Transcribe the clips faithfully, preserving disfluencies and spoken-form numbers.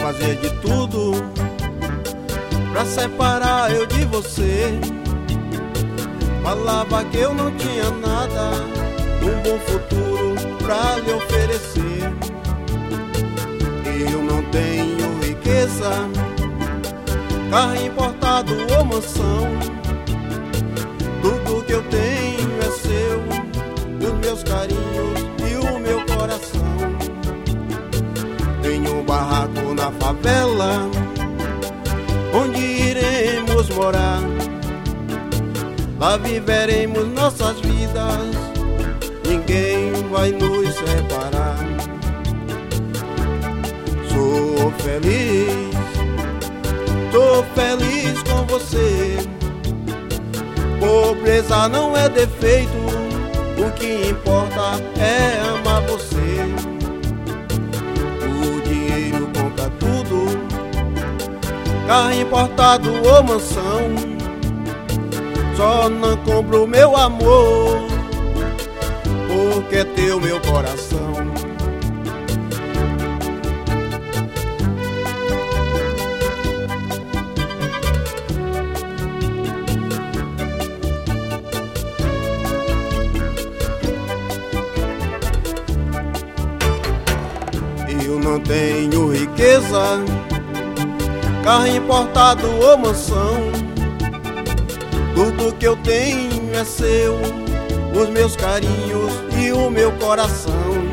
fazer de tudo pra separar eu de você. Falava que eu não tinha nada, um bom futuro pra lhe oferecer. Eu não tenho riqueza, carro importado ou mansão. Tudo que eu tenho é seu, os meus carinhos e o meu coração. Tenho um barraco na favela, onde iremos morar. Lá viveremos nossas vidas, ninguém vai nos separar. Sou feliz, sou feliz com você. Pobreza não é defeito, o que importa é amar você. O dinheiro compra tudo, carro importado ou mansão. Só não compro meu amor, porque é teu meu coração. Eu não tenho riqueza, carro importado ou mansão. Tudo que eu tenho é seu, os meus carinhos e o meu coração.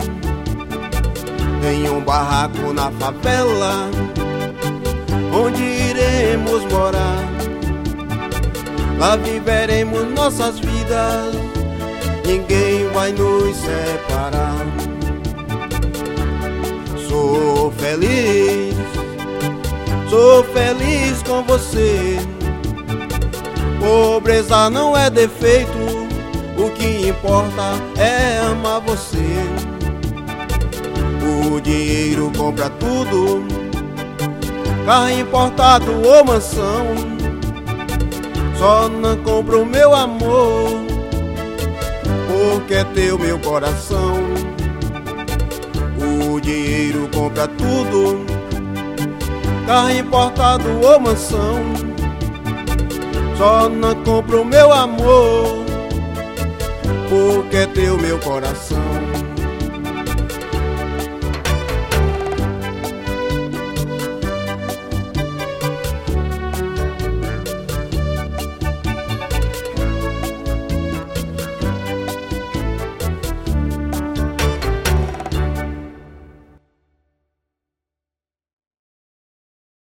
Tenho um barraco na favela, onde iremos morar. Lá viveremos nossas vidas, ninguém vai nos separar. Sou feliz, sou feliz com você. Pobreza não é defeito, o que importa é amar você. O dinheiro compra tudo, carro importado ou mansão. Só não compro meu amor, porque é teu meu coração. O dinheiro compra tudo, carro importado ou mansão. Só não compro meu amor, porque é teu meu coração.